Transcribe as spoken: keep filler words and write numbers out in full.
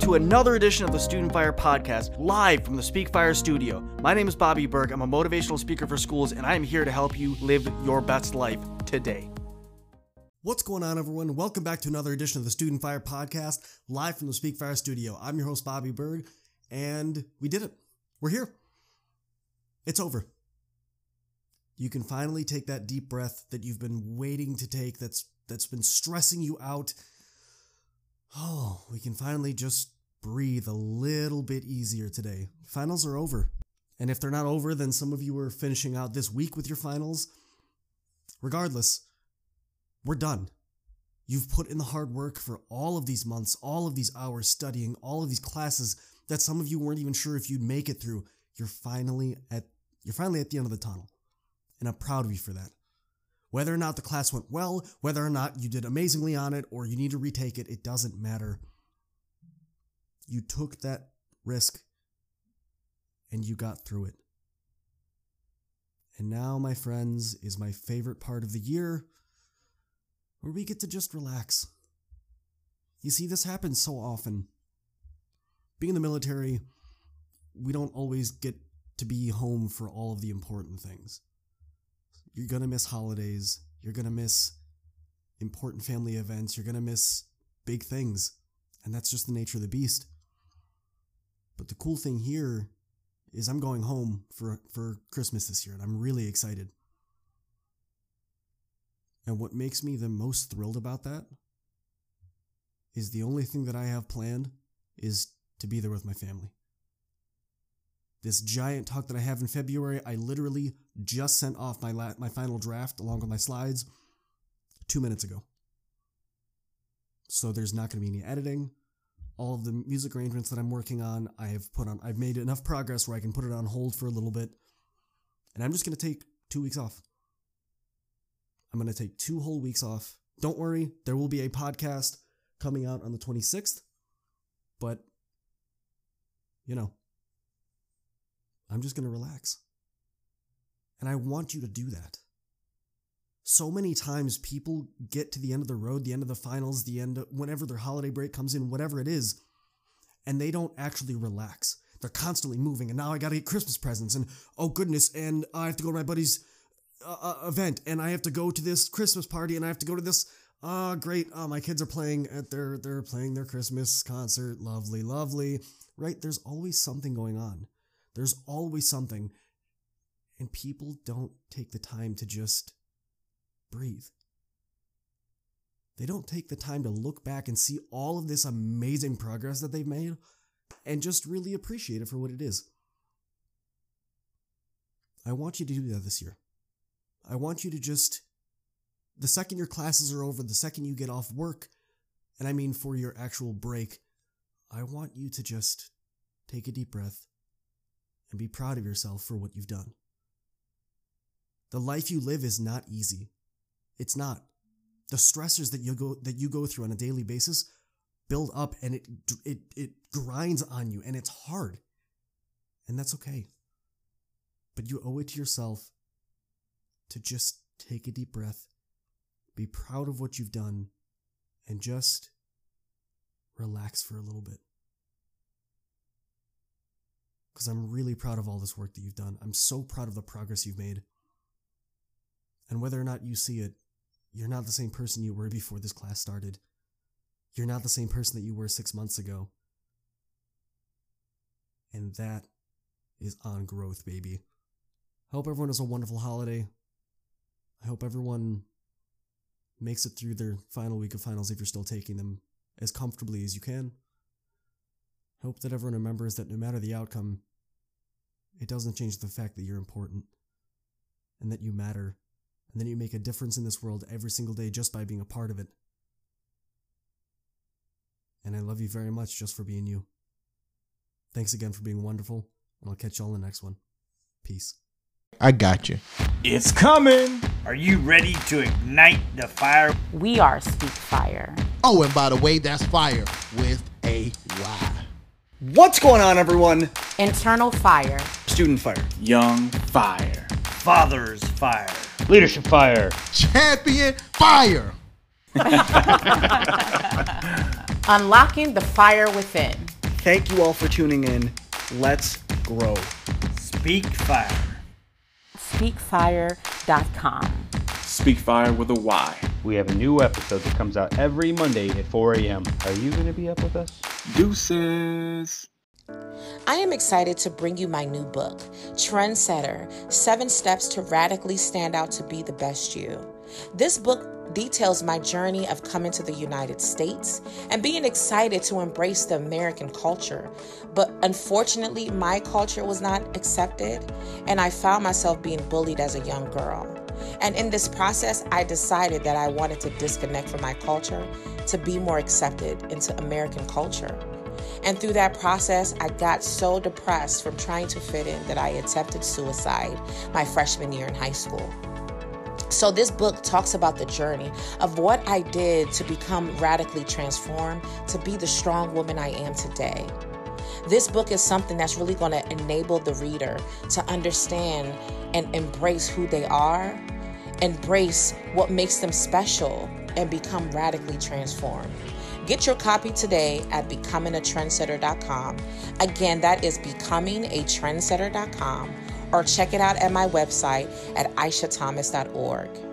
to another edition of the Student Fire Podcast, live from the Speak Fire studio. My name is Bobby Berg. I'm a motivational speaker for schools, and I am here to help you live your best life today. What's going on, everyone? Welcome back to another edition of the Student Fire Podcast, live from the Speak Fire studio. I'm your host, Bobby Berg, and we did it. We're here. It's over. You can finally take that deep breath that you've been waiting to take, that's that's been stressing you out. Oh, we can finally just breathe a little bit easier today. Finals are over. And if they're not over, then some of you are finishing out this week with your finals. Regardless, we're done. You've put in the hard work for all of these months, all of these hours studying, all of these classes that some of you weren't even sure if you'd make it through. You're finally at you're finally at the end of the tunnel. And I'm proud of you for that. Whether or not the class went well, whether or not you did amazingly on it, or you need to retake it, it doesn't matter. You took that risk, and you got through it. And now, my friends, is my favorite part of the year, where we get to just relax. You see, this happens so often. Being in the military, we don't always get to be home for all of the important things. You're going to miss holidays. You're going to miss important family events. You're going to miss big things. And that's just the nature of the beast. But the cool thing here is I'm going home for, for Christmas this year, and I'm really excited. And what makes me the most thrilled about that is the only thing that I have planned is to be there with my family. This giant talk that I have in February, I literally just sent off my la- my final draft along with my slides two minutes ago. So there's not going to be any editing. All of the music arrangements that I'm working on, I have put on. I've made enough progress where I can put it on hold for a little bit, and I'm just going to take two weeks off. I'm going to take two whole weeks off. Don't worry, there will be a podcast coming out on the twenty-sixth, but you know. I'm just going to relax. And I want you to do that. So many times people get to the end of the road, the end of the finals, the end of whenever their holiday break comes in, whatever it is, and they don't actually relax. They're constantly moving, and now I got to get Christmas presents, and oh goodness, and I have to go to my buddy's uh, event, and I have to go to this Christmas party, and I have to go to this, ah, uh, great, oh, my kids are playing at their, they're playing their Christmas concert, lovely, lovely, right? There's always something going on. There's always something, and people don't take the time to just breathe. They don't take the time to look back and see all of this amazing progress that they've made and just really appreciate it for what it is. I want you to do that this year. I want you to just, the second your classes are over, the second you get off work, and I mean for your actual break, I want you to just take a deep breath and be proud of yourself for what you've done. The life you live is not easy. It's not. The stressors that you go that you go through on a daily basis build up, and it it it grinds on you, and it's hard. And that's okay. But you owe it to yourself to just take a deep breath, be proud of what you've done, and just relax for a little bit. Because I'm really proud of all this work that you've done. I'm so proud of the progress you've made. And whether or not you see it, you're not the same person you were before this class started. You're not the same person that you were six months ago. And that is on growth, baby. I hope everyone has a wonderful holiday. I hope everyone makes it through their final week of finals if you're still taking them as comfortably as you can. I hope that everyone remembers that no matter the outcome, it doesn't change the fact that you're important and that you matter and that you make a difference in this world every single day just by being a part of it. And I love you very much just for being you. Thanks again for being wonderful, and I'll catch y'all in the next one. Peace. I got you. It's coming. Are you ready to ignite the fire? We are Speak Fire. Oh, and by the way, that's fire with a Y. What's going on, everyone? Internal fire. Student fire. Young fire. Father's fire. Leadership fire. Champion fire. Unlocking the fire within. Thank you all for tuning in. Let's grow. Speak Fire. speak fire dot com. Speak Fire with a Y. We have a new episode that comes out every Monday at four a.m. Are you going to be up with us? Deuces. I am excited to bring you my new book, Trendsetter, Seven Steps to Radically Stand Out to Be the Best You. This book details my journey of coming to the United States and being excited to embrace the American culture. But unfortunately, my culture was not accepted, and I found myself being bullied as a young girl. And in this process, I decided that I wanted to disconnect from my culture to be more accepted into American culture. And through that process, I got so depressed from trying to fit in that I attempted suicide my freshman year in high school. So this book talks about the journey of what I did to become radically transformed to be the strong woman I am today. This book is something that's really going to enable the reader to understand and embrace who they are, embrace what makes them special, and become radically transformed. Get your copy today at becoming a trendsetter dot com. Again, that is becoming a trendsetter dot com, or check it out at my website at aisha thomas dot org.